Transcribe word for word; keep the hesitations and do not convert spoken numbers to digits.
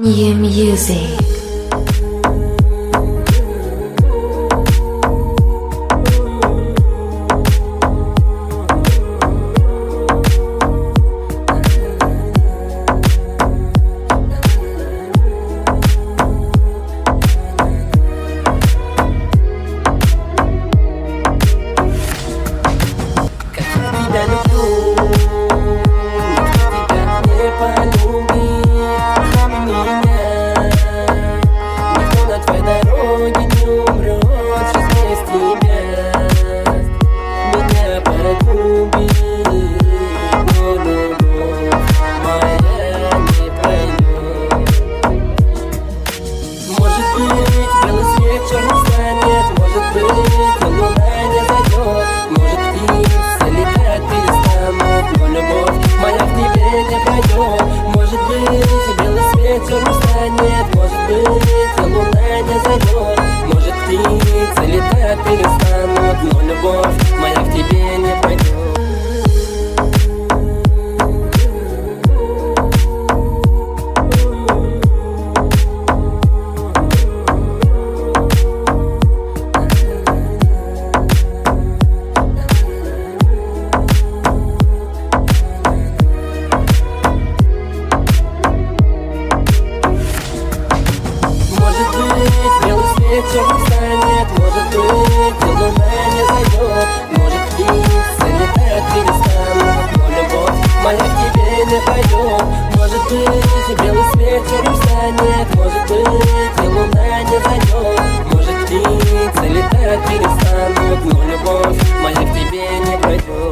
New music. Вечером станет, может быть, и луна не зайдет. Может птицы летать перестанут, но любовь моя к тебе не пойдет. Может быть, белый свет вечером станет, может быть, и луна не зайдет. Может птицы летать перестанут, но любовь моя к тебе не пойдет.